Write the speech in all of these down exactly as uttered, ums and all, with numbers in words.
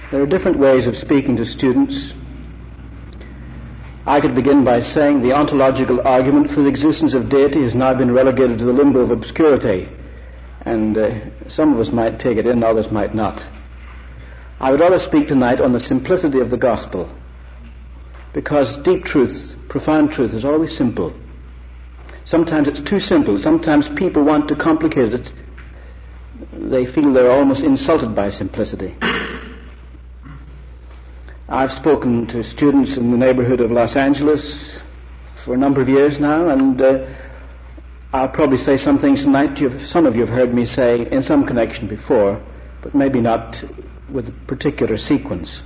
There are different ways of speaking to students. I could begin by saying the ontological argument for the existence of deity has now been relegated to the limbo of obscurity, and uh, some of us might take it in, others might not. I would rather speak tonight on the simplicity of the gospel, because deep truth, profound truth, is always simple. Sometimes it's too simple. Sometimes people want to complicate it. They feel they're almost insulted by simplicity. I've spoken to students in the neighborhood of Los Angeles for a number of years now, and uh, I'll probably say some things tonight you've, some of you have heard me say in some connection before, but maybe not with a particular sequence.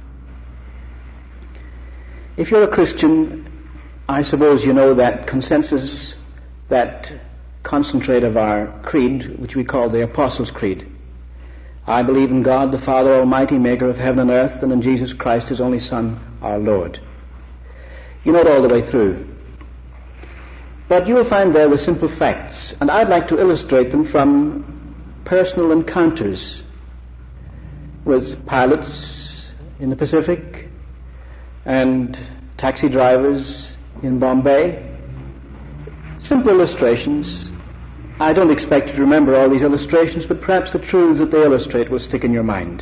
If you're a Christian, I suppose you know that consensus, that concentrate of our creed, which we call the Apostles' Creed. I believe in God, the Father Almighty, maker of heaven and earth, and in Jesus Christ, his only Son, our Lord. You know it all the way through. But you will find there the simple facts, and I'd like to illustrate them from personal encounters with pilots in the Pacific and taxi drivers in Bombay. Simple illustrations. I don't expect you to remember all these illustrations, but perhaps the truths that they illustrate will stick in your mind.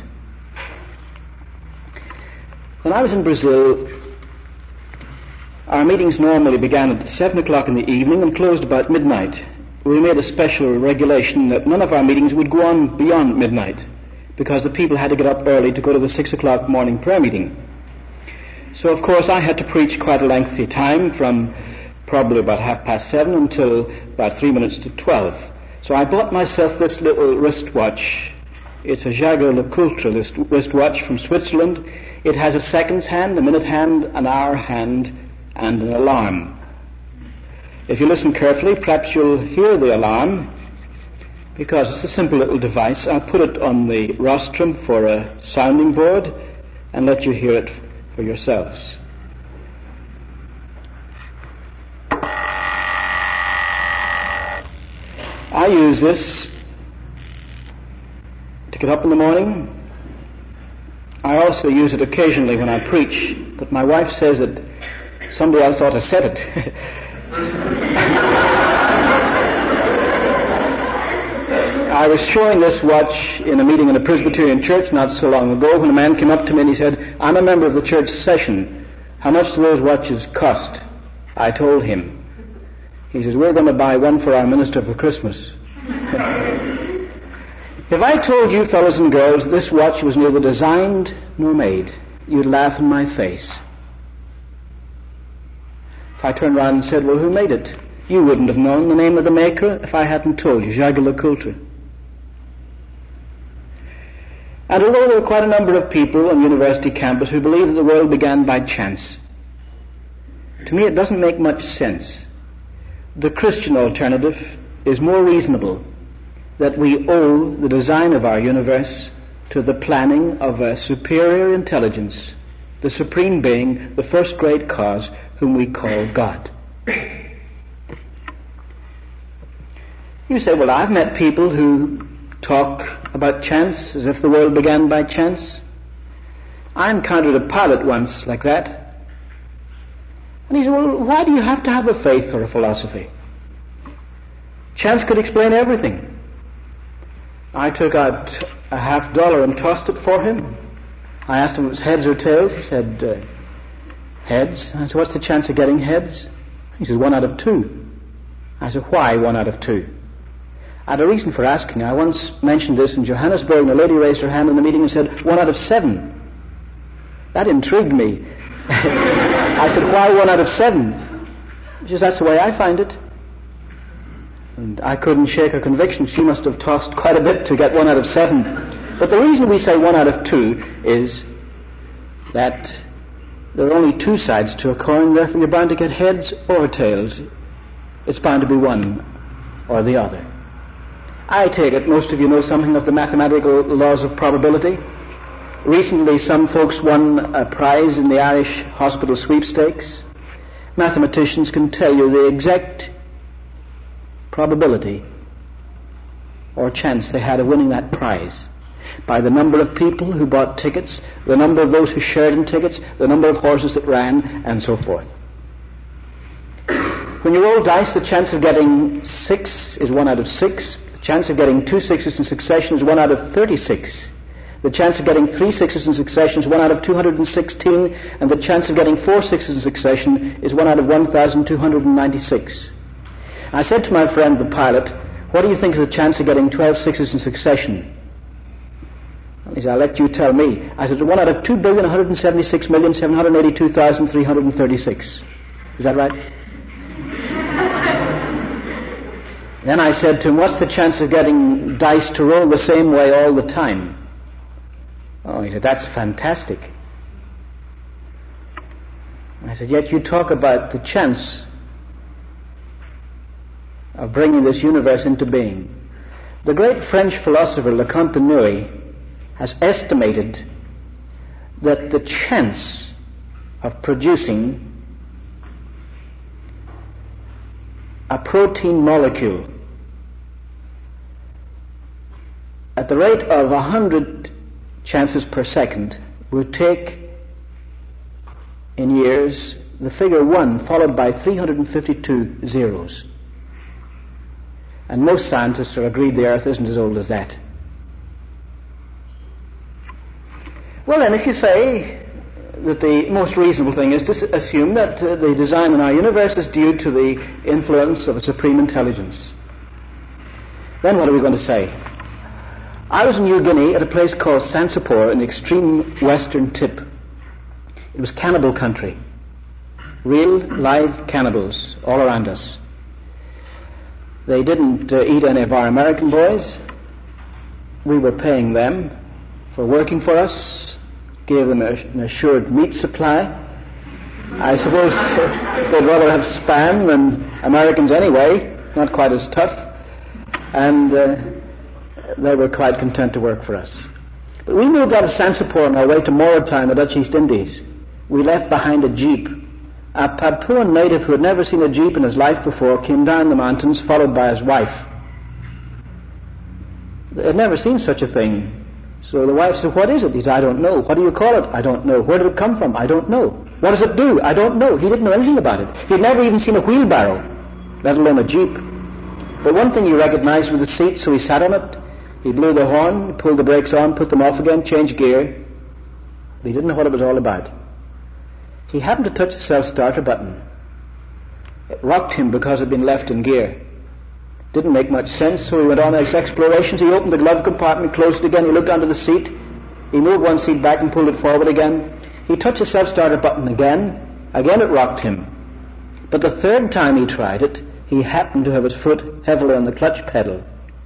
When I was in Brazil, our meetings normally began at seven o'clock in the evening and closed about midnight. We made a special regulation that none of our meetings would go on beyond midnight, because the people had to get up early to go to the six o'clock morning prayer meeting. So, of course, I had to preach quite a lengthy time, from probably about half past seven until about three minutes to twelve. So I bought myself this little wristwatch. It's a Jaeger LeCoultre wristwatch from Switzerland. It has a seconds hand, a minute hand, an hour hand, and an alarm. If you listen carefully, perhaps you'll hear the alarm, because it's a simple little device. I'll put it on the rostrum for a sounding board and let you hear it for yourselves. I use this to get up in the morning. I also use it occasionally when I preach, but my wife says that somebody else ought to set it. I was showing this watch in a meeting in a Presbyterian church not so long ago, when a man came up to me and he said, "I'm a member of the church session. How much do those watches cost?" I told him. He says, "We're going to buy one for our minister for Christmas." If I told you, fellows and girls, this watch was neither designed nor made, you'd laugh in my face. If I turned around and said, "Well, who made it?" you wouldn't have known the name of the maker if I hadn't told you, Jaeger LeCoultre. And although there are quite a number of people on university campus who believe that the world began by chance, to me it doesn't make much sense. The Christian alternative is more reasonable, that we owe the design of our universe to the planning of a superior intelligence, the supreme being, the first great cause, whom we call God. You say, "Well, I've met people who talk about chance as if the world began by chance. I encountered a pilot once like that. And he said, "Well, why do you have to have a faith or a philosophy? Chance could explain everything." I took out a half dollar and tossed it for him. I asked him if it was heads or tails. He said, uh, heads. I said, "What's the chance of getting heads?" He said, "One out of two." I said, "Why one out of two?" I had a reason for asking. I once mentioned this in Johannesburg, and a lady raised her hand in the meeting and said, "One out of seven." That intrigued me. I said, "Why one out of seven?" She says, "That's the way I find it." And I couldn't shake her conviction. She must have tossed quite a bit to get one out of seven. But the reason we say one out of two is that there are only two sides to a coin, therefore you're bound to get heads or tails. It's bound to be one or the other. I take it most of you know something of the mathematical laws of probability. Recently some folks won a prize in the Irish hospital sweepstakes. Mathematicians can tell you the exact probability or chance they had of winning that prize. by the number of people who bought tickets, the number of those who shared in tickets, the number of horses that ran, and so forth. When you roll dice, the chance of getting six is one out of six. The chance of getting two sixes in succession is one out of thirty-six. The chance of getting three sixes in succession is one out of two hundred sixteen, and the chance of getting four sixes in succession is one out of one thousand two hundred ninety-six. I said to my friend, the pilot, what do you think is the chance of getting twelve sixes in succession? He said, I'll let you tell me. I said, one out of two billion, one hundred seventy-six million, seven hundred eighty-two thousand, three hundred thirty-six. Is that right? Then I said to him, what's the chance of getting dice to roll the same way all the time? Oh, he said, that's fantastic. I said, yet you talk about the chance of bringing this universe into being. The great French philosopher Le Conteneuil has estimated that the chance of producing a protein molecule at the rate of one hundred chances per second would take in years the figure one followed by three hundred fifty-two zeros. And most scientists are agreed the earth isn't as old as that. Well then, if you say that the most reasonable thing is to assume that uh, the design in our universe is due to the influence of a supreme intelligence, then what are we going to say? I was in New Guinea at a place called Sansapor in the extreme western tip. It was cannibal country. Real, live cannibals all around us. They didn't uh, eat any of our American boys. We were paying them for working for us, gave them a, an assured meat supply. I suppose they'd rather have spam than Americans anyway, not quite as tough. And uh, they were quite content to work for us. But we moved out of Sansapor on our way to Mauritania, the Dutch East Indies. We left behind a jeep. A Papuan native who had never seen a jeep in his life before came down the mountains, followed by his wife. They had never seen such a thing. So the wife said, what is it? He said, I don't know. What do you call it? I don't know. Where did it come from? I don't know. What does it do? I don't know. He didn't know anything about it. He had never even seen a wheelbarrow, let alone a jeep. But one thing he recognized was the seat, so he sat on it. He blew the horn, pulled the brakes on, put them off again, changed gear. But he didn't know what it was all about. He happened to touch the self-starter button. It rocked him because it had been left in gear. Didn't make much sense, so he went on his explorations. He opened the glove compartment, closed it again, he looked under the seat. He moved one seat back and pulled it forward again. He touched the self-starter button again. Again it rocked him. But the third time he tried it, he happened to have his foot heavily on the clutch pedal.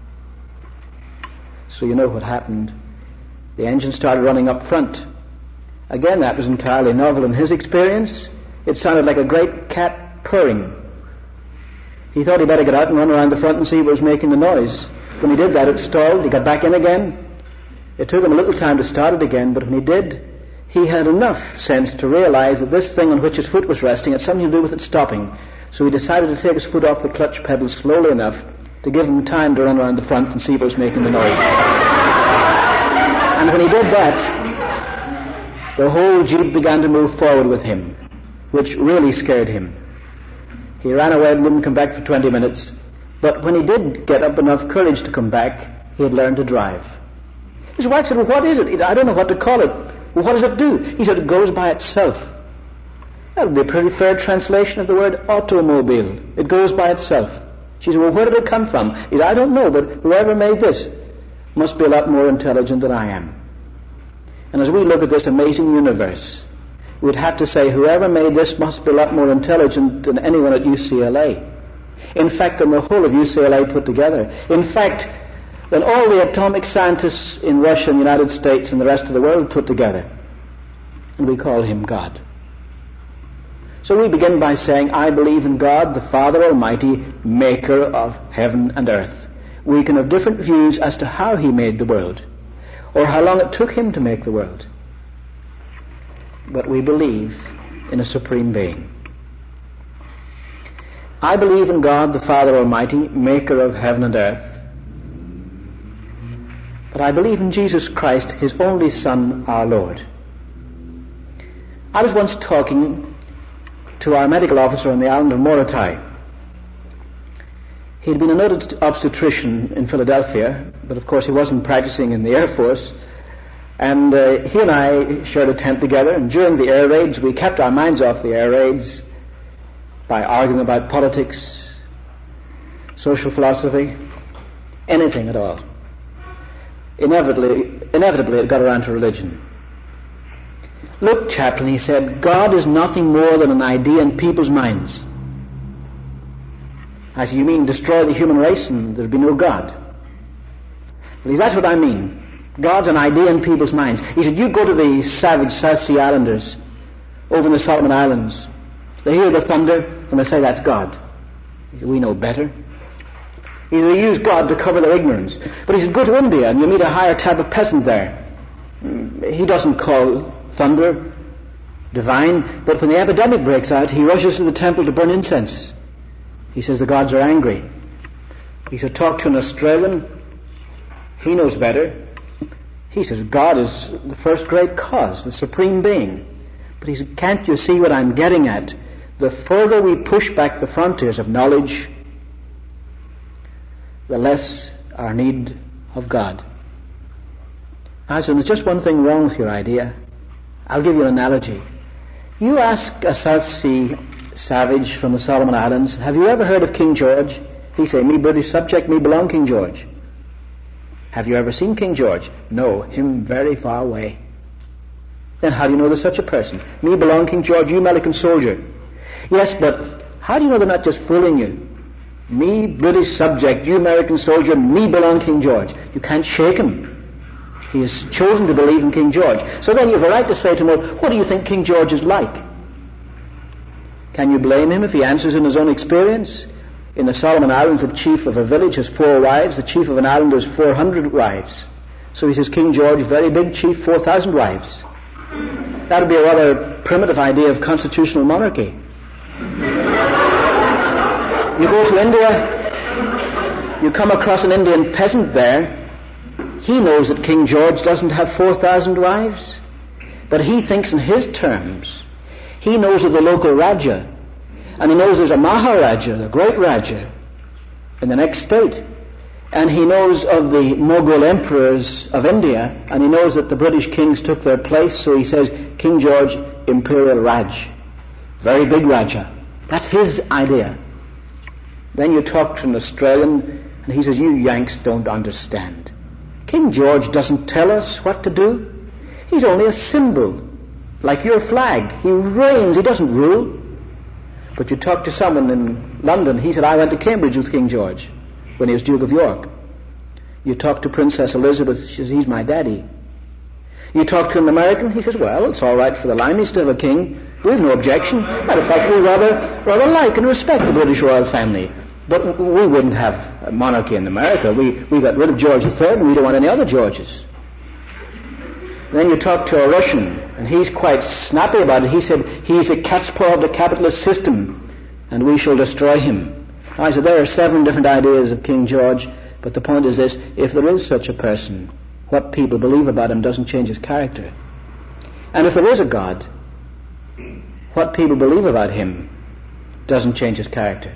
So you know what happened. The engine started running up front. Again, that was entirely novel in his experience. It sounded like a great cat purring. He thought he'd better get out and run around the front and see what was making the noise. When he did that, it stalled. He got back in again. It took him a little time to start it again, but when he did, he had enough sense to realize that this thing on which his foot was resting had something to do with it stopping. So he decided to take his foot off the clutch pedal slowly enough to give him time to run around the front and see what was making the noise. And when he did that, the whole jeep began to move forward with him, which really scared him. He ran away and didn't come back for twenty minutes. But when he did get up enough courage to come back, he had learned to drive. His wife said, well, what is it? He said, I don't know what to call it. Well, what does it do? He said, it goes by itself. That would be a pretty fair translation of the word automobile. It goes by itself. She said, well, where did it come from? He said, I don't know, but whoever made this must be a lot more intelligent than I am. And as we look at this amazing universe, we'd have to say whoever made this must be a lot more intelligent than anyone at U C L A. In fact, than the whole of U C L A put together. In fact, than all the atomic scientists in Russia and the United States and the rest of the world put together. And we call him God. So we begin by saying, I believe in God, the Father Almighty, maker of heaven and earth. We can have different views as to how he made the world, or how long it took him to make the world. But we believe in a supreme being. I believe in God, the Father Almighty, maker of heaven and earth. But but I believe in Jesus Christ, his only Son, our Lord. I was once talking to our medical officer on the island of Morotai. He'd been a noted obstetrician in Philadelphia, but of course he wasn't practicing in the Air Force. And uh, he and I shared a tent together, and during the air raids we kept our minds off the air raids by arguing about politics, social philosophy, anything at all. Inevitably, inevitably it got around to religion. Look, chaplain, he said, God is nothing more than an idea in people's minds. I said, you mean destroy the human race and there'd be no God? He said, that's what I mean. God's an idea in people's minds. He said, you go to the savage South Sea Islanders over in the Solomon Islands. They hear the thunder and they say that's God. He said, we know better. He said, they use God to cover their ignorance. But he said, go to India and you meet a higher type of peasant there. He doesn't call thunder divine, but when the epidemic breaks out, he rushes to the temple to burn incense. He says the gods are angry. He said, talk to an Australian. He knows better. He says, God is the first great cause, the supreme being. But he said, can't you see what I'm getting at? The further we push back the frontiers of knowledge, the less our need of God. I said, there's just one thing wrong with your idea. I'll give you an analogy. You ask a South Sea savage from the Solomon Islands, have you ever heard of King George? He say, me British subject, me belong King George. Have you ever seen King George? No, him very far away. Then how do you know there's such a person? Me belong King George, you American soldier. Yes, but how do you know they're not just fooling you? Me British subject, you American soldier, me belong King George. You can't shake him. He has chosen to believe in King George. So then you have a right to say to him, well, what do you think King George is like? Can you blame him if he answers in his own experience? In the Solomon Islands, the chief of a village has four wives. The chief of an island has four hundred wives. So he says, King George, very big chief, four thousand wives. That would be a rather primitive idea of constitutional monarchy. You go to India, you come across an Indian peasant there. He knows that King George doesn't have four thousand wives, but he thinks in his terms. He knows of the local Raja, and he knows there's a Maharaja, a great Raja, in the next state. And he knows of the Mughal emperors of India, and he knows that the British kings took their place, so he says, King George, Imperial Raj. Very big Raja. That's his idea. Then you talk to an Australian, and he says, you Yanks don't understand. King George doesn't tell us what to do. He's only a symbol, like your flag. He reigns, he doesn't rule. But you talk to someone in London, he said, I went to Cambridge with King George when he was Duke of York. You talk to Princess Elizabeth, she says, he's my daddy. You talk to an American, he says, well, it's all right for the Limeys to have a king. We have no objection. Matter of fact, we rather, rather like and respect the British royal family. But we wouldn't have a monarchy in America. We, we got rid of George the Third and we don't want any other Georges. Then you talk to a Russian, and he's quite snappy about it. He said, he's a cat's paw of the capitalist system, and we shall destroy him. I said, there are seven different ideas of King George, but the point is this, if there is such a person, what people believe about him doesn't change his character. And if there is a God, what people believe about him doesn't change his character.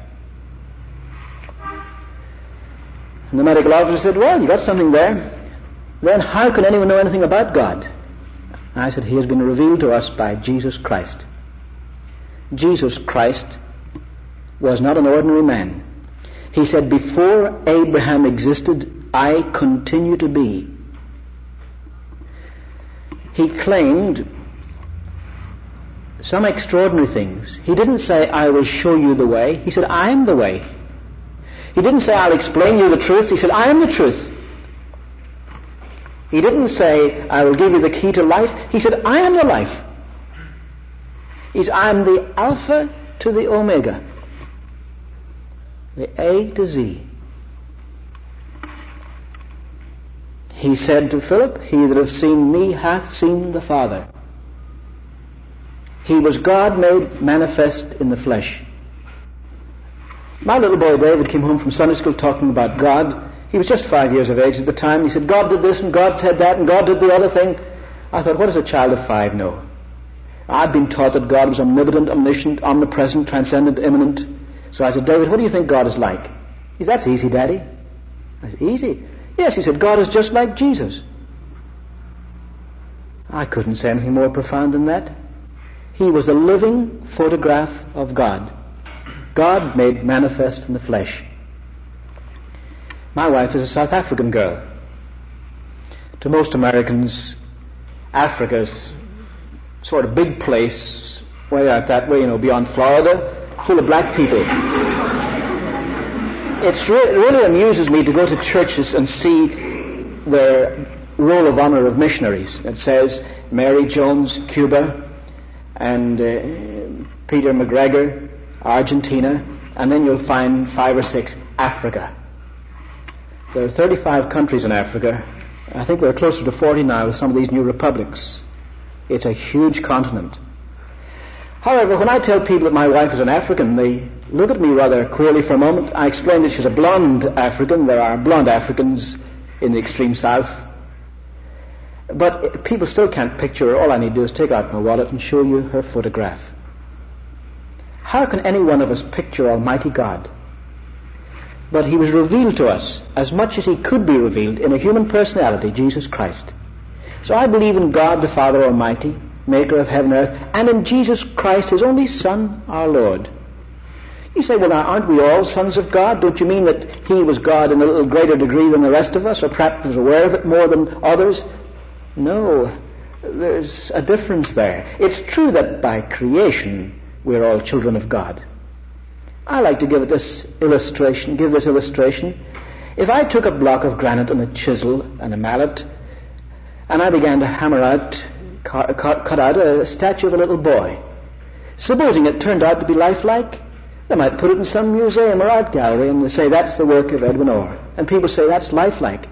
And the medical officer said, well, you got something there. Then how can anyone know anything about God? I said, he has been revealed to us by Jesus Christ. Jesus Christ was not an ordinary man. He said, before Abraham existed, I continue to be. He claimed some extraordinary things. He didn't say, I will show you the way. He said, I am the way. He didn't say, I'll explain you the truth. He said, I am the truth. He didn't say, I will give you the key to life. He said, I am the life. He said, I am the Alpha to the Omega. The A to Z. He said to Philip, he that hath seen me hath seen the Father. He was God made manifest in the flesh. My little boy David came home from Sunday school talking about God. He He was just five years of age at the time. He said, God did this and God said that and God did the other thing. I thought, what does a child of five know? I'd been taught that God was omnipotent, omniscient, omnipresent, transcendent, immanent. So I said, David, what do you think God is like? He said, that's easy, Daddy. I said, easy? Yes, he said, God is just like Jesus. I couldn't say anything more profound than that. He was a living photograph of God. God made manifest in the flesh. My wife is a South African girl. To most Americans, Africa's sort of big place, way out that way, you know, beyond Florida, full of black people. It's re- it really amuses me to go to churches and see the roll of honor of missionaries. It says Mary Jones, Cuba, and uh, Peter McGregor, Argentina, and then you'll find five or six Africa. There are thirty-five countries in Africa. I think there are closer to forty now with some of these new republics. It's a huge continent. However, when I tell people that my wife is an African, they look at me rather queerly for a moment. I explain that she's a blonde African. There are blonde Africans in the extreme south. But people still can't picture her. All I need to do is take out my wallet and show you her photograph. How can any one of us picture Almighty God? But he was revealed to us as much as he could be revealed in a human personality, Jesus Christ. So I believe in God the Father Almighty, maker of heaven and earth, and in Jesus Christ, his only Son, our Lord. You say, well, now, aren't we all sons of God? Don't you mean that he was God in a little greater degree than the rest of us, or perhaps was aware of it more than others? No, there's a difference there. It's true that by creation we're all children of God. I like to give it this illustration, give this illustration. If I took a block of granite and a chisel and a mallet, and I began to hammer out, cut, cut out a statue of a little boy, supposing it turned out to be lifelike, they might put it in some museum or art gallery and they say that's the work of Edwin Orr. And people say that's lifelike.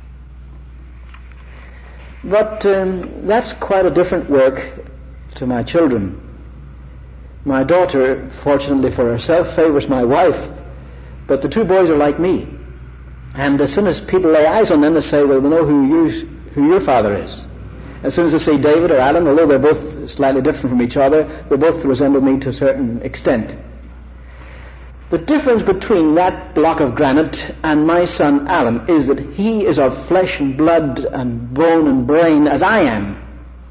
But um, that's quite a different work to my children. My daughter, fortunately for herself, favors my wife, but the two boys are like me. And as soon as people lay eyes on them, they say, well, we know who, you, who your father is. As soon as they see David or Alan, although they're both slightly different from each other, they both resemble me to a certain extent. The difference between that block of granite and my son Alan is that he is of flesh and blood and bone and brain as I am.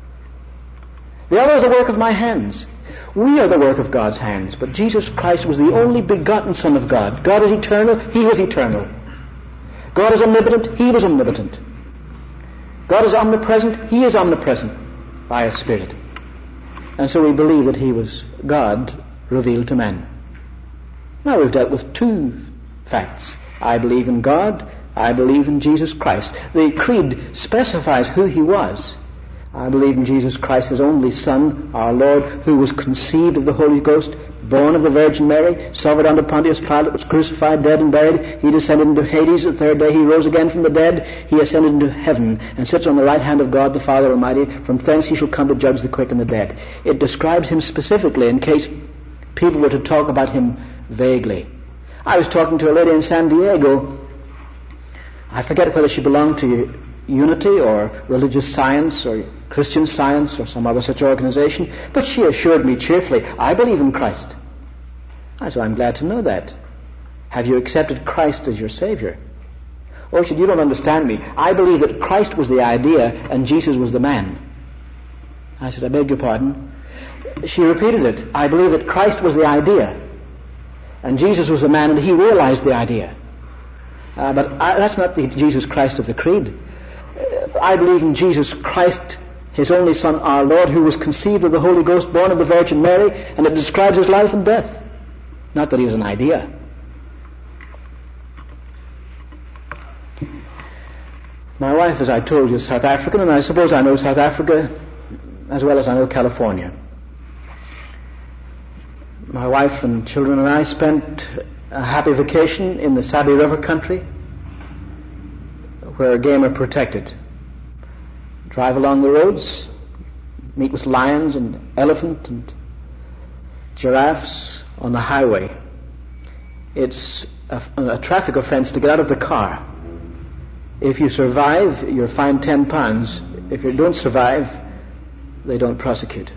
The other is the work of my hands. We are the work of God's hands, but Jesus Christ was the only begotten Son of God. God is eternal, he was eternal. God is omnipotent, he was omnipotent. God is omnipresent, he is omnipresent by his Spirit. And so we believe that he was God revealed to man. Now we've dealt with two facts. I believe in God, I believe in Jesus Christ. The creed specifies who he was. I believe in Jesus Christ, his only Son, our Lord, who was conceived of the Holy Ghost, born of the Virgin Mary, suffered under Pontius Pilate, was crucified, dead and buried. He descended into Hades. The third day he rose again from the dead. He ascended into heaven and sits on the right hand of God the Father Almighty. From thence he shall come to judge the quick and the dead. It describes him specifically in case people were to talk about him vaguely. I was talking to a lady in San Diego. I forget whether she belonged to Unity or Religious Science or Christian Science or some other such organization, but she assured me cheerfully, I believe in Christ. I said, I'm glad to know that. Have you accepted Christ as your Savior? Oh, she said, you don't understand me. I believe that Christ was the idea and Jesus was the man. I said, I beg your pardon. She repeated it. I believe that Christ was the idea and Jesus was the man, and he realized the idea. Uh, but I, that's not the Jesus Christ of the Creed. Uh, I believe in Jesus Christ, his only Son, our Lord, who was conceived of the Holy Ghost, born of the Virgin Mary, and it describes his life and death. Not that he was an idea. My wife, as I told you, is South African, and I suppose I know South Africa as well as I know California. My wife and children and I spent a happy vacation in the Sabi River country, where game are protected. Drive along the roads, meet with lions and elephant and giraffes on the highway. It's a, a traffic offense to get out of the car. If you survive, you're fined ten pounds. If you don't survive, they don't prosecute.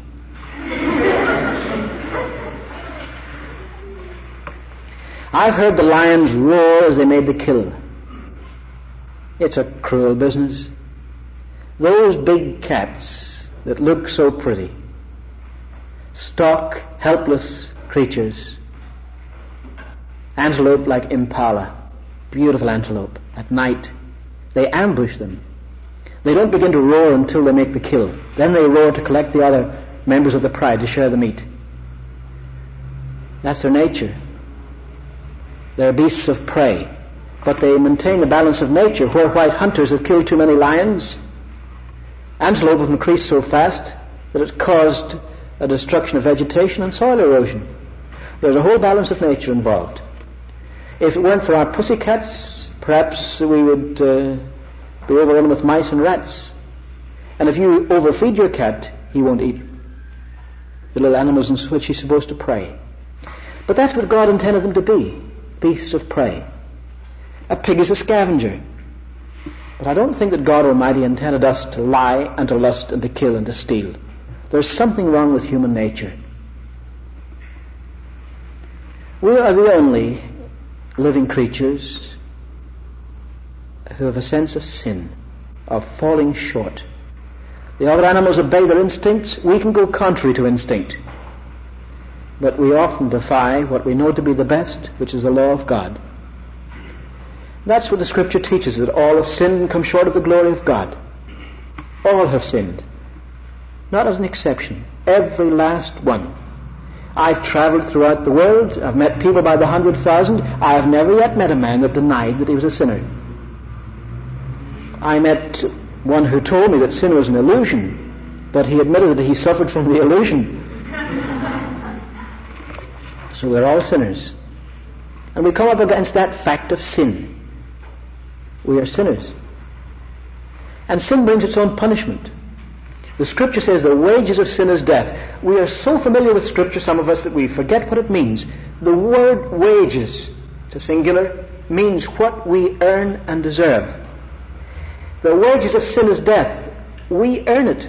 I've heard the lions roar as they made the kill. It's a cruel business. Those big cats that look so pretty, stalk helpless creatures. Antelope like impala, beautiful antelope, at night. They ambush them. They don't begin to roar until they make the kill. Then they roar to collect the other members of the pride to share the meat. That's their nature. They're beasts of prey, but they maintain the balance of nature. Where white hunters have killed too many lions, antelope have increased so fast that it's caused a destruction of vegetation and soil erosion. There's a whole balance of nature involved. If it weren't for our pussycats, perhaps we would uh, be overrun with mice and rats. And if you overfeed your cat, he won't eat the little animals in which he's supposed to prey. But that's what God intended them to be, beasts of prey. A pig is a scavenger. But I don't think that God Almighty intended us to lie and to lust and to kill and to steal. There's something wrong with human nature. We are the only living creatures who have a sense of sin, of falling short. The other animals obey their instincts. We can go contrary to instinct. But we often defy what we know to be the best, which is the law of God. That's what the Scripture teaches, that all have sinned and come short of the glory of God. All have sinned. Not as an exception. Every last one. I've traveled throughout the world. I've met people by the hundred thousand. I have never yet met a man that denied that he was a sinner. I met one who told me that sin was an illusion, but he admitted that he suffered from the illusion. So we're all sinners. And we come up against that fact of sin. We are sinners. And sin brings its own punishment. The Scripture says the wages of sin is death. We are so familiar with Scripture, some of us, that we forget what it means. The word wages, it's a singular, means what we earn and deserve. The wages of sin is death. We earn it.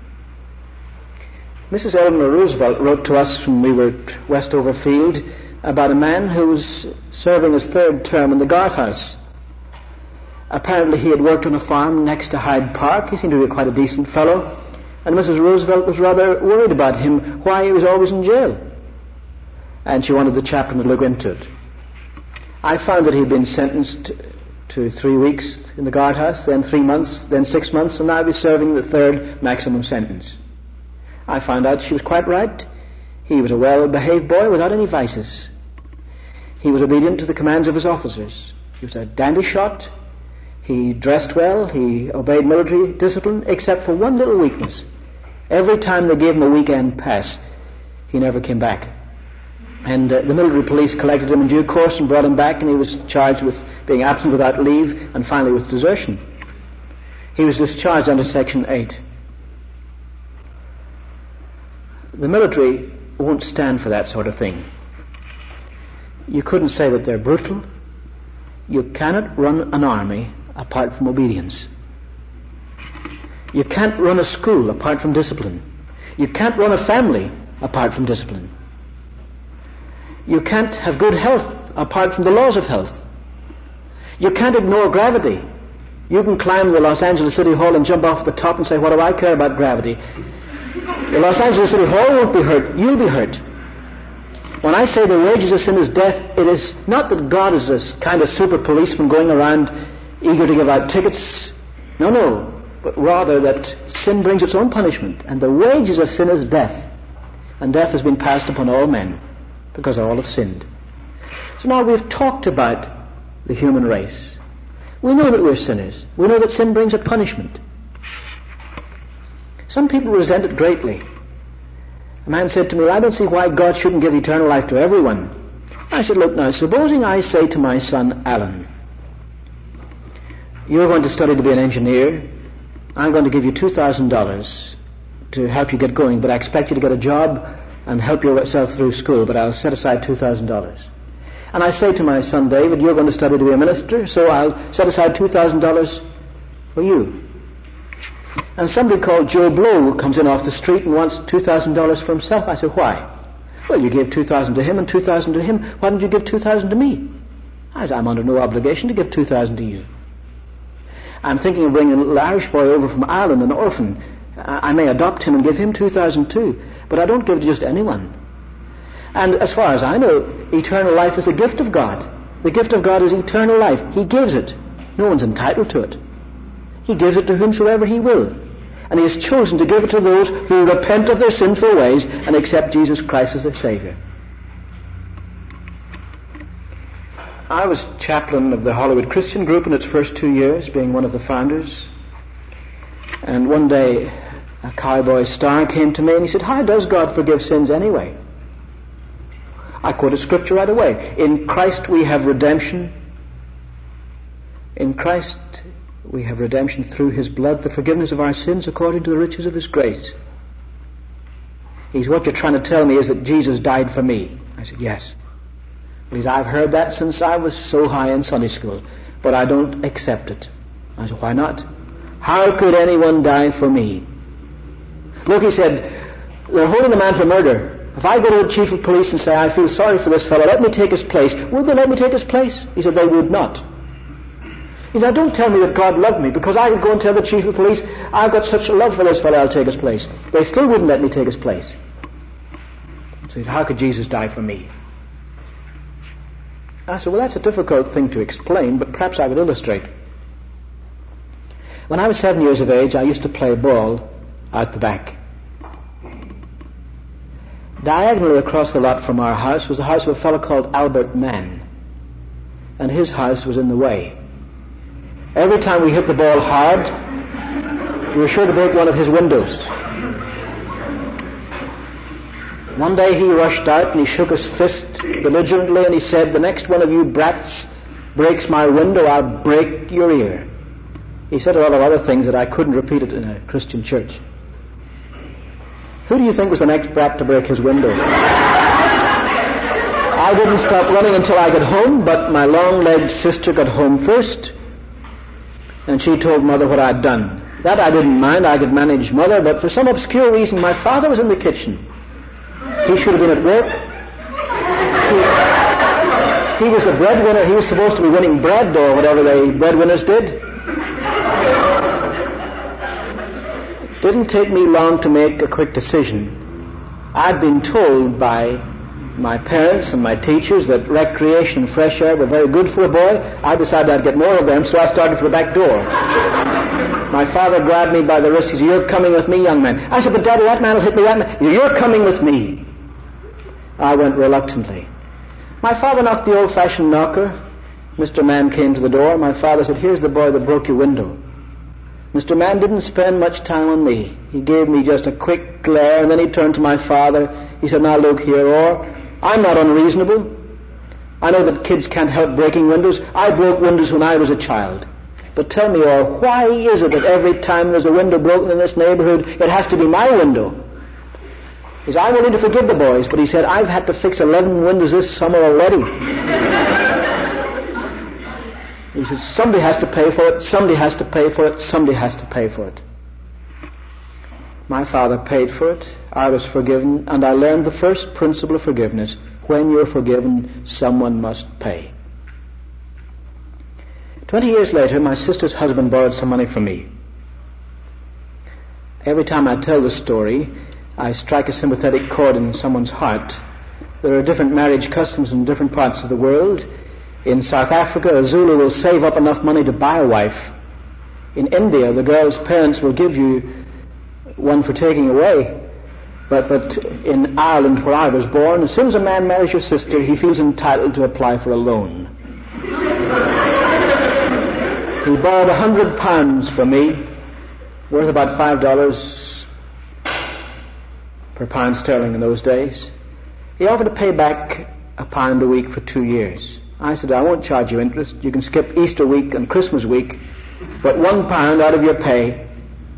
Missus Eleanor Roosevelt wrote to us when we were at Westover Field about a man who was serving his third term in the guardhouse. Apparently he had worked on a farm next to Hyde Park. He seemed to be quite a decent fellow. And Missus Roosevelt was rather worried about him, why he was always in jail. And she wanted the chaplain to look into it. I found that he'd been sentenced to three weeks in the guardhouse, then three months, then six months, and now he was serving the third maximum sentence. I found out she was quite right. He was a well-behaved boy without any vices. He was obedient to the commands of his officers. He was a dandy shot. He dressed well. He obeyed military discipline, except for one little weakness. Every time they gave him a weekend pass, he never came back. And uh, the military police collected him in due course and brought him back, and he was charged with being absent without leave and finally with desertion. He was discharged under Section eight. The military won't stand for that sort of thing. You couldn't say that they're brutal. You cannot run an army apart from obedience. You can't run a school apart from discipline. You can't run a family apart from discipline. You can't have good health apart from the laws of health. You can't ignore gravity. You can climb the Los Angeles City Hall and jump off the top and say, what do I care about gravity? The Los Angeles City Hall won't be hurt. You'll be hurt. When I say the wages of sin is death, it is not that God is this kind of super policeman going around eager to give out tickets. No, no. But rather that sin brings its own punishment. And the wages of sin is death. And death has been passed upon all men because all have sinned. So now we've talked about the human race. We know that we're sinners. We know that sin brings a punishment. Some people resent it greatly. A man said to me, I don't see why God shouldn't give eternal life to everyone. I said, look now, supposing I say to my son Alan, you're going to study to be an engineer. I'm going to give you two thousand dollars to help you get going, but I expect you to get a job and help yourself through school, but I'll set aside two thousand dollars. And I say to my son David, you're going to study to be a minister, so I'll set aside two thousand dollars for you. And somebody called Joe Blow comes in off the street and wants two thousand dollars for himself. I said, why? Well, you gave two thousand dollars to him and two thousand dollars to him. Why didn't you give two thousand dollars to me? I said, I'm under no obligation to give two thousand dollars to you. I'm thinking of bringing a little Irish boy over from Ireland, an orphan. I may adopt him and give him two thousand dollars too, but I don't give to just anyone. And as far as I know, eternal life is a gift of God. The gift of God is eternal life. He gives it. No one's entitled to it. He gives it to whomsoever he will. And he has chosen to give it to those who repent of their sinful ways and accept Jesus Christ as their Savior. I was chaplain of the Hollywood Christian Group in its first two years, being one of the founders. And one day, a cowboy star came to me and he said, how does God forgive sins anyway? I quoted scripture right away. In Christ we have redemption. In Christ we have redemption through his blood, the forgiveness of our sins according to the riches of his grace. He said, what you're trying to tell me is that Jesus died for me. I said, yes. He said, I've heard that since I was so high in Sunday school, but I don't accept it. I said, why not? How could anyone die for me? Look, he said, they're holding a man for murder. If I go to the chief of police and say, I feel sorry for this fellow, let me take his place, would they let me take his place? He said, they would not. He said, don't tell me that God loved me, because I would go and tell the chief of police, I've got such a love for this fellow, I'll take his place. They still wouldn't let me take his place. So he said, how could Jesus die for me? I said, well, that's a difficult thing to explain, but perhaps I would illustrate. When I was seven years of age, I used to play ball out the back. Diagonally across the lot from our house was the house of a fellow called Albert Mann, and his house was in the way. Every time we hit the ball hard, we were sure to break one of his windows. One day he rushed out and he shook his fist belligerently and he said, the next one of you brats breaks my window, I'll break your ear. He said a lot of other things that I couldn't repeat it in a Christian church. Who do you think was the next brat to break his window? I didn't stop running until I got home, but my long-legged sister got home first, and she told Mother what I'd done. That I didn't mind, I could manage Mother, but for some obscure reason my father was in the kitchen. He should have been at work. He, he was the breadwinner. He was supposed to be winning bread or whatever the breadwinners did. Didn't take me long to make a quick decision. I'd been told by my parents and my teachers that recreation and fresh air were very good for a boy. I decided I'd get more of them, so I started for the back door. My father grabbed me by the wrist. He said, you're coming with me, young man. I said, but Daddy, that man will hit me. That man. You're coming with me. I went reluctantly. My father knocked the old-fashioned knocker. Mister Mann came to the door. My father said, here's the boy that broke your window. Mister Mann didn't spend much time on me. He gave me just a quick glare, and then he turned to my father. He said, now look here, Orr, I'm not unreasonable. I know that kids can't help breaking windows. I broke windows when I was a child. But tell me, Orr, why is it that every time there's a window broken in this neighborhood, it has to be my window? He said, I'm willing to forgive the boys, but he said, I've had to fix eleven windows this summer already. He said, somebody has to pay for it, somebody has to pay for it, somebody has to pay for it. My father paid for it, I was forgiven, and I learned the first principle of forgiveness. When you're forgiven, someone must pay. Twenty years later, my sister's husband borrowed some money from me. Every time I tell the story, I strike a sympathetic chord in someone's heart. There are different marriage customs in different parts of the world. In South Africa, a Zulu will save up enough money to buy a wife. In India, the girl's parents will give you one for taking away. But, but in Ireland, where I was born, as soon as a man marries your sister, he feels entitled to apply for a loan. He borrowed a hundred pounds from me, worth about five dollars per pound sterling in those days. He offered to pay back a pound a week for two years. I said, I won't charge you interest. You can skip Easter week and Christmas week, but one pound out of your pay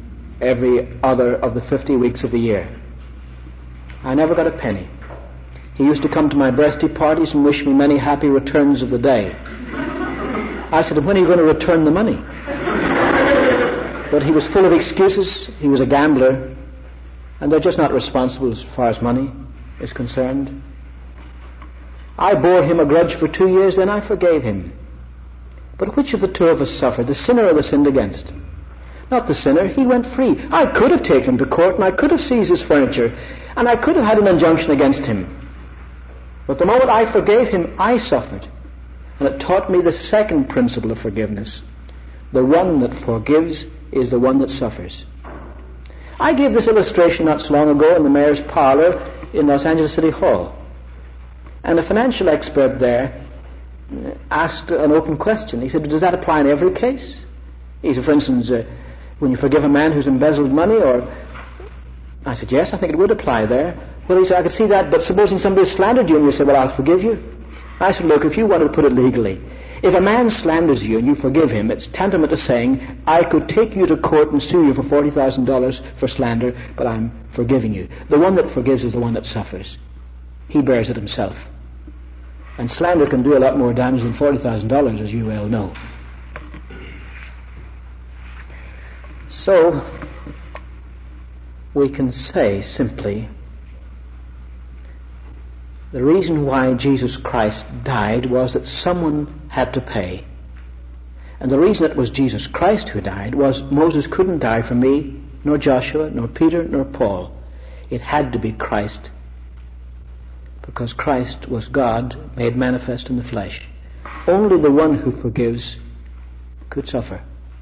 every other of the fifty weeks of the year. I never got a penny. He used to come to my birthday parties and wish me many happy returns of the day. I said, when are you going to return the money? But he was full of excuses. He was a gambler. And they're just not responsible as far as money is concerned. I bore him a grudge for two years, then I forgave him. But which of the two of us suffered, the sinner or the sinned against? Not the sinner. He went free. I could have taken him to court, and I could have seized his furniture, and I could have had an injunction against him. But the moment I forgave him, I suffered. And it taught me the second principle of forgiveness. The one that forgives is the one that suffers. I gave this illustration not so long ago in the mayor's parlor in Los Angeles City Hall. And a financial expert there asked an open question. He said, does that apply in every case? He said, for instance, uh, when you forgive a man who's embezzled money, or... I said, yes, I think it would apply there. Well, he said, I could see that, but supposing somebody slandered you and you said, well, I'll forgive you. I said, look, if you wanted to put it legally, if a man slanders you and you forgive him, it's tantamount to saying, I could take you to court and sue you for forty thousand dollars for slander, but I'm forgiving you. The one that forgives is the one that suffers. He bears it himself. And slander can do a lot more damage than forty thousand dollars, as you well know. So, we can say simply, the reason why Jesus Christ died was that someone had to pay. And the reason it was Jesus Christ who died was Moses couldn't die for me, nor Joshua, nor Peter, nor Paul. It had to be Christ, because Christ was God made manifest in the flesh. Only the one who forgives could suffer.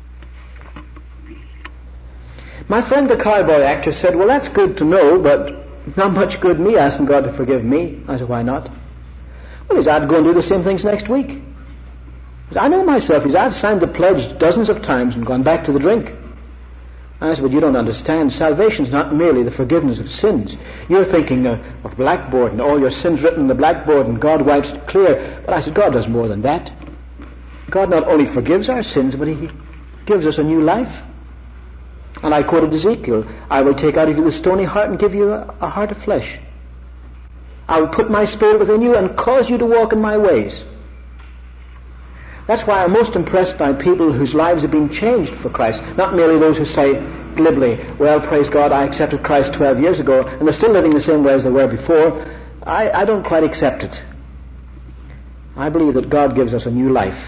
My friend the cowboy actor said, well, that's good to know, but not much good me asking God to forgive me. I said, why not? Well, he's I'd go and do the same things next week. He said, I know myself. He's I've signed the pledge dozens of times and gone back to the drink. I said, but you don't understand. Salvation's not merely the forgiveness of sins. You're thinking uh, of blackboard and all your sins written on the blackboard and God wipes it clear. But I said, God does more than that. God not only forgives our sins, but He gives us a new life. And I quoted Ezekiel, I will take out of you the stony heart and give you a, a heart of flesh. I will put my spirit within you and cause you to walk in my ways. That's why I'm most impressed by people whose lives have been changed for Christ. Not merely those who say glibly, well, praise God, I accepted Christ twelve years ago, and they're still living the same way as they were before. I, I don't quite accept it. I believe that God gives us a new life.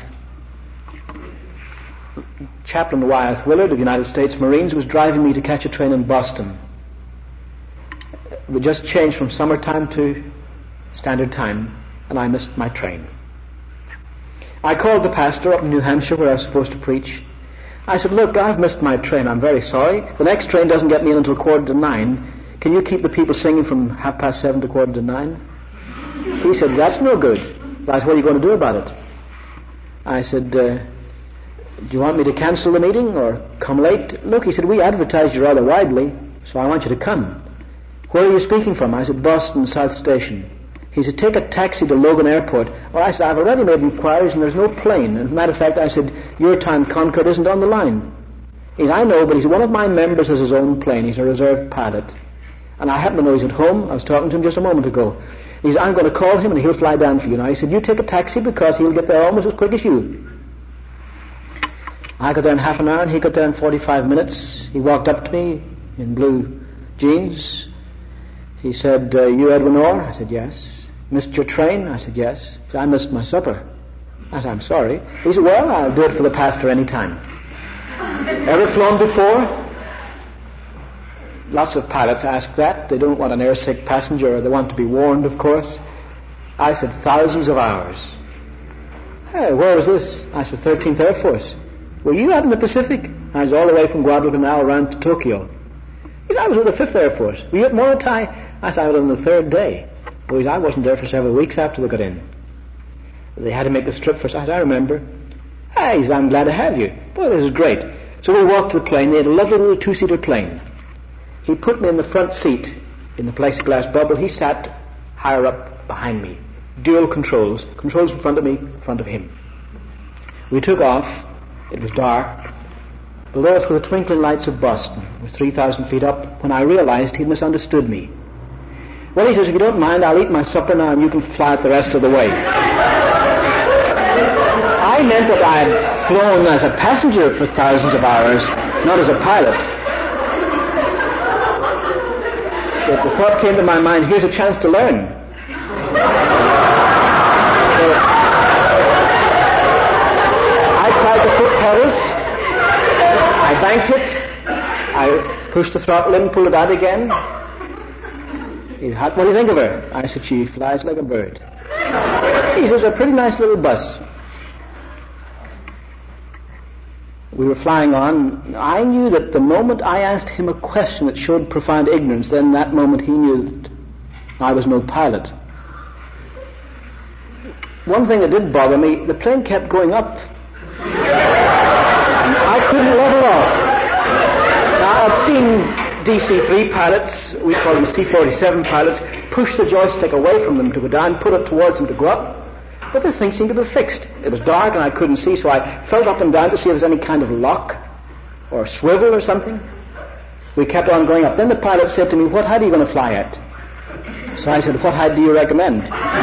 Chaplain Wyeth Willard of the United States Marines was driving me to catch a train in Boston. We just changed from summertime to standard time, and I missed my train. I called the pastor up in New Hampshire where I was supposed to preach. I said, look, I've missed my train. I'm very sorry. The next train doesn't get me in until quarter to nine. Can you keep the people singing from half past seven to quarter to nine? He said, that's no good. I said, what are you going to do about it? I said, uh, do you want me to cancel the meeting or come late? Look, he said, we advertised you rather widely, so I want you to come. Where are you speaking from? I said, Boston South Station. He said, take a taxi to Logan Airport. Well, I said, I've already made inquiries and there's no plane. As a matter of fact, I said, your time Concord isn't on the line. He said, I know, but he's one of my members has his own plane. He's a reserve pilot. And I happen to know he's at home. I was talking to him just a moment ago. He said, I'm going to call him and he'll fly down for you. Now, he said, you take a taxi because he'll get there almost as quick as you. I got there in half an hour and he got there in forty-five minutes. He walked up to me in blue jeans. He said, uh, you Edwin Orr? I said, yes. Missed your train? I said, yes. He said, I missed my supper. I said, I'm sorry. He said, well, I'll do it for the pastor any time. Ever flown before? Lots of pilots ask that. They don't want an airsick passenger, or they want to be warned, of course. I said, thousands of hours. Hey, where was this? I said, thirteenth Air Force. Were you out in the Pacific? I was all the way from Guadalcanal around to Tokyo. He said, I was with the fifth Air Force. Were you at Morotai? I said, I was on the third day. Well, he said, I wasn't there for several weeks after they got in. They had to make this trip for us. I said, I remember. Hey, he said, I'm glad to have you. Boy, this is great. So we walked to the plane. They had a lovely little two-seater plane. He put me in the front seat in the plexiglass bubble. He sat higher up behind me. Dual controls. Controls in front of me, in front of him. We took off. It was dark. Below us were the twinkling lights of Boston. We were three thousand feet up when I realized he'd misunderstood me. Well, he says, if you don't mind, I'll eat my supper now and you can fly it the rest of the way. I meant that I had flown as a passenger for thousands of hours, not as a pilot. But the thought came to my mind, here's a chance to learn. So I tried the foot pedals, I banked it, I pushed the throttle in, pulled it out again. He said, what do you think of her? I said, she flies like a bird. He says, a pretty nice little bus. We were flying on. I knew that the moment I asked him a question that showed profound ignorance, then that moment he knew that I was no pilot. One thing that did bother me, the plane kept going up. I couldn't level off. Now, I've seen D C three pilots, we call them C forty-seven pilots, push the joystick away from them to go down, put it towards them to go up. But this thing seemed to be fixed. It was dark and I couldn't see, so I felt up and down to see if there was any kind of lock or swivel or something. We kept on going up. Then the pilot said to me, what height are you going to fly at? So I said, what height do you recommend?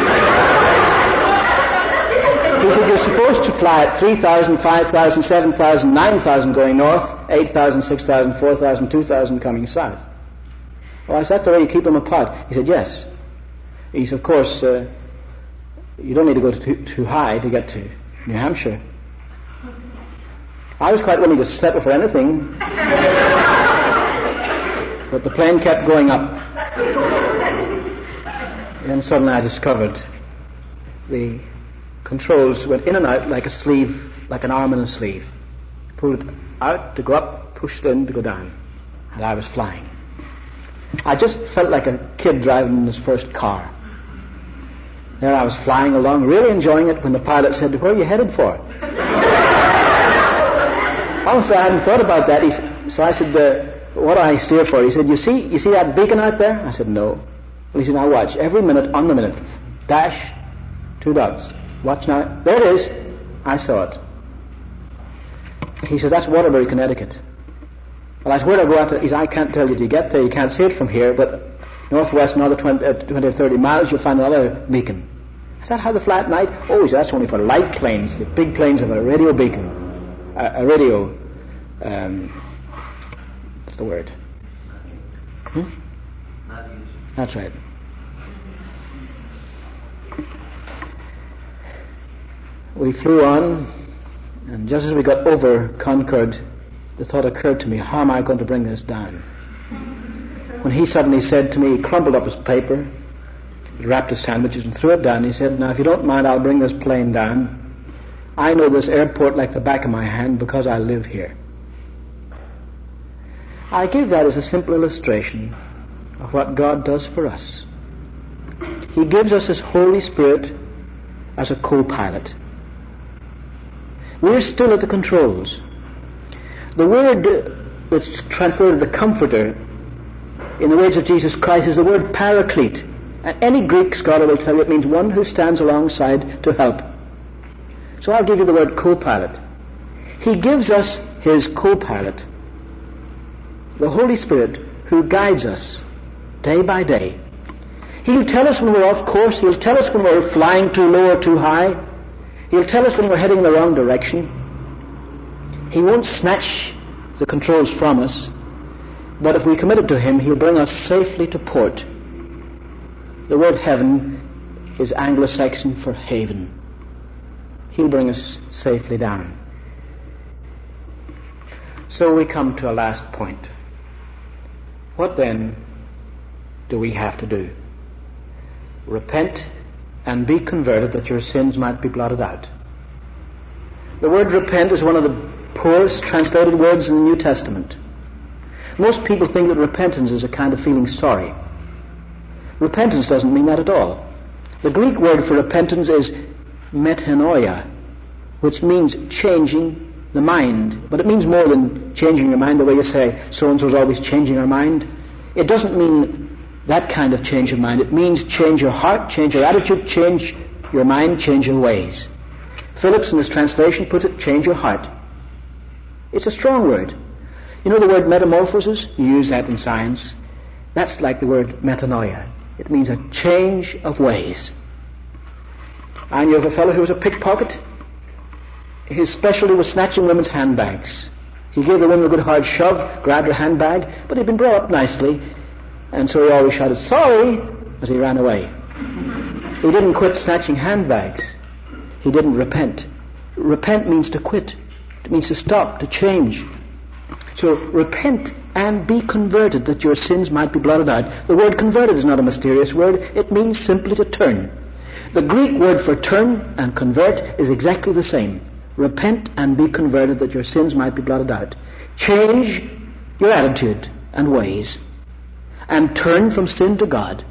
He said, you're supposed to fly at three thousand, five thousand, seven thousand, nine thousand going north, eight thousand, six thousand, four thousand, two thousand coming south. Well, I said, that's the way you keep them apart. He said, yes. He said, of course, uh, you don't need to go too, too high to get to New Hampshire. I was quite willing to settle for anything. But the plane kept going up. And suddenly I discovered the controls went in and out like a sleeve, like an arm in a sleeve. Pulled it out to go up, pushed it in to go down. And I was flying. I just felt like a kid driving in his first car. There I was flying along, really enjoying it, when the pilot said, where are you headed for? Also, I hadn't thought about that. He, so I said, uh, what do I steer for? He said, you see, you see that beacon out there? I said, no. Well, he said, now watch, every minute on the minute, dash, two dots. Watch now. There it is. I saw it. He says, that's Waterbury, Connecticut. Well, I said, where do I go after? He said, I can't tell you till you get there. You can't see it from here, but northwest another twenty, uh, twenty or thirty miles, you'll find another beacon. Is that how they fly at night? Oh, he said, that's only for light planes. The big planes have a radio beacon. A, a radio, um, what's the word? Hmm? That's right. We flew on, and just as we got over Concord, the thought occurred to me, how am I going to bring this down? When he suddenly said to me, he crumpled up his paper, he wrapped his sandwiches and threw it down. He said, now if you don't mind, I'll bring this plane down. I know this airport like the back of my hand because I live here. I give that as a simple illustration of what God does for us. He gives us His Holy Spirit as a co-pilot. We're still at the controls. The word that's translated the Comforter in the words of Jesus Christ is the word Paraclete. And any Greek scholar will tell you it means one who stands alongside to help. So I'll give you the word co-pilot. He gives us His co-pilot, the Holy Spirit, who guides us day by day. He'll tell us when we're off course. He'll tell us when we're flying too low or too high. He'll tell us when we're heading in the wrong direction. He won't snatch the controls from us, but if we commit it to Him, He'll bring us safely to port. The word heaven is Anglo-Saxon for haven. He'll bring us safely down. So we come to a last point. What then do we have to do? Repent and be converted that your sins might be blotted out. The word repent is one of the poorest translated words in the New Testament. Most people think that repentance is a kind of feeling sorry. Repentance doesn't mean that at all. The Greek word for repentance is metanoia, which means changing the mind. But it means more than changing your mind the way you say, so-and-so's always changing her mind. It doesn't mean that kind of change of mind. It means change your heart, change your attitude, change your mind, change your ways. Phillips in his translation puts it, change your heart. It's a strong word. You know the word metamorphosis? You use that in science. That's like the word metanoia. It means a change of ways. I knew of a fellow who was a pickpocket. His specialty was snatching women's handbags. He gave the woman a good hard shove, grabbed her handbag, but he'd been brought up nicely, and so he always shouted, "Sorry," as he ran away. He didn't quit snatching handbags. He didn't repent. Repent means to quit. It means to stop, to change. So repent and be converted, that your sins might be blotted out. The word converted is not a mysterious word. It means simply to turn. The Greek word for turn and convert is exactly the same. Repent and be converted, that your sins might be blotted out. Change your attitude and ways and turn from sin to God.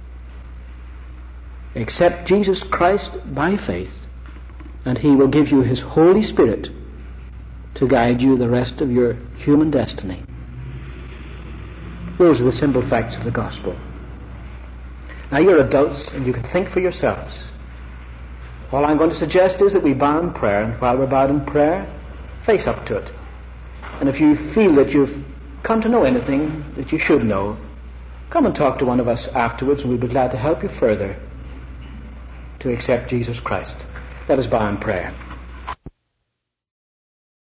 Accept Jesus Christ by faith, and He will give you His Holy Spirit to guide you the rest of your human destiny. Those are the simple facts of the gospel. Now you're adults and you can think for yourselves. All I'm going to suggest is that we bow in prayer, and while we're bowed in prayer, face up to it. And if you feel that you've come to know anything that you should know, come and talk to one of us afterwards, and we'll be glad to help you further to accept Jesus Christ. Let us bow in prayer.